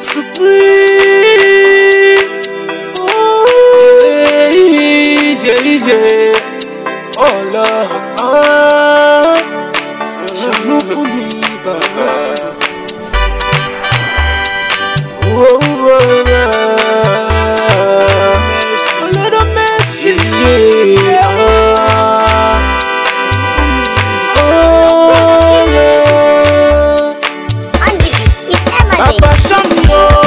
supreme. Oh, yeah. Oh Lord, ṣàánú fún mi, Baba. Oh, Lord of mercy, yeah. Papa, show me,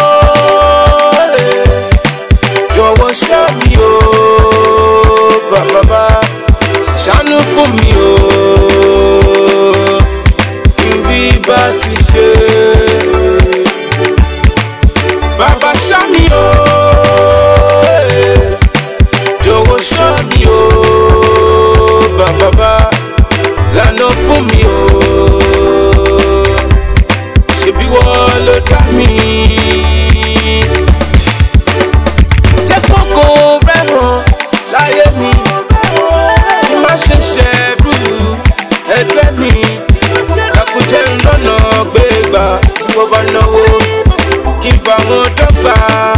jọ̀wọ́ show me, Baba, ṣàánú fún mi, bí bá ti ṣe. Baba, show me, jọ̀wọ́ show me, Baba, lànà fún mi, ṣebí wọ́n ló dá mi. Jẹ́ kókó rẹ̀ hàn láyé mi, kí má ṣe ṣẹ̀rù ẹgbẹ́ mi. Àkùjẹ́ ńlọ́nà gbégbá tí wọ́n bá náwó, kí n bá wọn dọ́gba.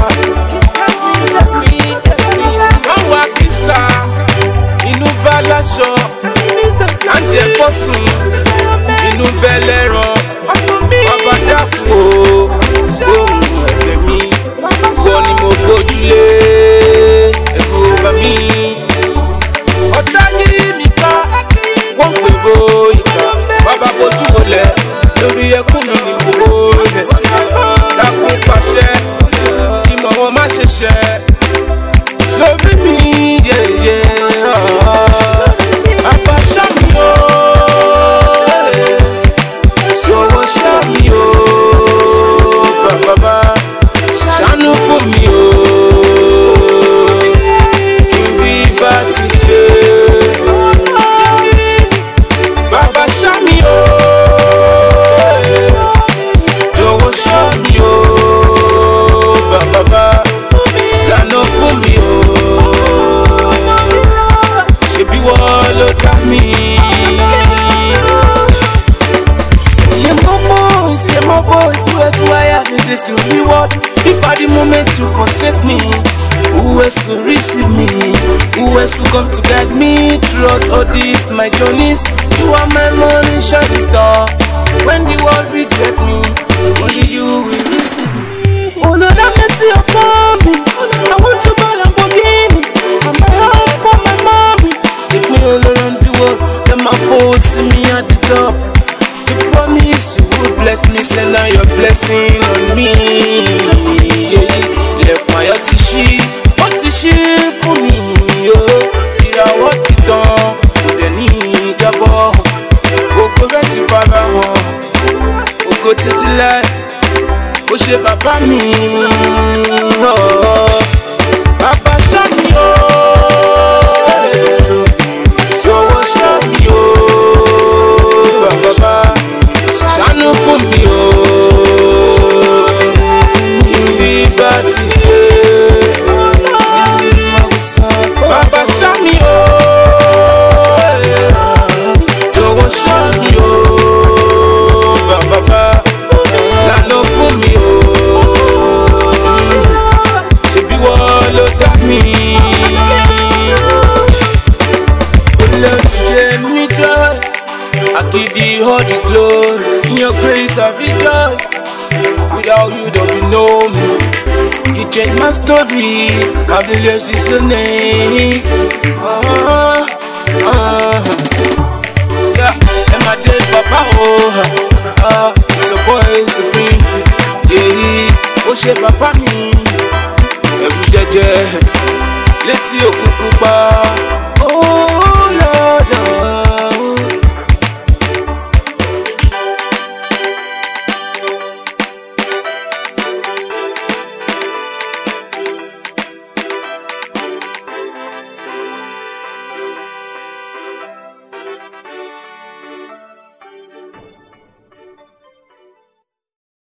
Àwọn àkísà inú bá láṣọ, à ń jẹ fọ́sùn inú bẹ́ lẹ́ràn. Bàbá dákun o, ohun ẹ̀bẹ̀ mi, wọ́n ni mo gbójúlé, ẹ̀rù bà mí. Ọ̀tá yìí mi ká, wọ́n ń pèrò ìkà. Bàbá bojú wọlé, lórí ẹkún mi ni mo lẹ̀. Dákun pàṣẹ, ìmọ̀ wọn má ṣe ṣẹ. Lórí mi, yẹ̀yẹ̀. Bàbá ṣọ́ mi o. Baba, ṣàánú fún mi, bí bá ti ṣe. Baba, ṣọ́ mi, jọ̀wọ́ ṣọ́ mi, Baba, lànà fún mi, ṣebí wọ́n ló dá mi. My voice, where do I have in this lonely world? If at the moment you forsake me, who else will receive me? Who else will come to guide me throughout all these my journeys? You are my morning shining star. When the world reject me, only you will receive me. Oh Lord, have mercy upon me. I want to buy a Lamborghini, and my home for my mommy. Take me all around the world, let my folks see me at the top. You promise you would bless me, send out your blessing on me. Lẹ̀kùn ayọ̀ ti ṣí, ó ti ṣí fún mi. Ìràwọ̀ ti tàn, kò dẹ̀ ní ìjábọ̀. Ògo rẹ̀ ti fara hàn, ògo títí láì. Ó ṣe bàbá mi. Bàbá ṣọ́ mi o. Jọ̀wọ́ ṣọ́ mi o. Bàbá, ṣàánú fún mi, bí bá ti ṣe. Bàbá ṣọ́ mi, jọ̀wọ́ ṣọ́ mi, Bàbá, lànà fún mi, ṣebí wọ́n ló dá mi. Olódùdé mi jẹ́. I give you all the glory, in your grace I rejoice. Without you don't be know me. You change my story, marvelous is your name. Yeah, and my dead papa, it's a boy supreme. Yeah, oh shit papa me. Every judge, let's see you pupa.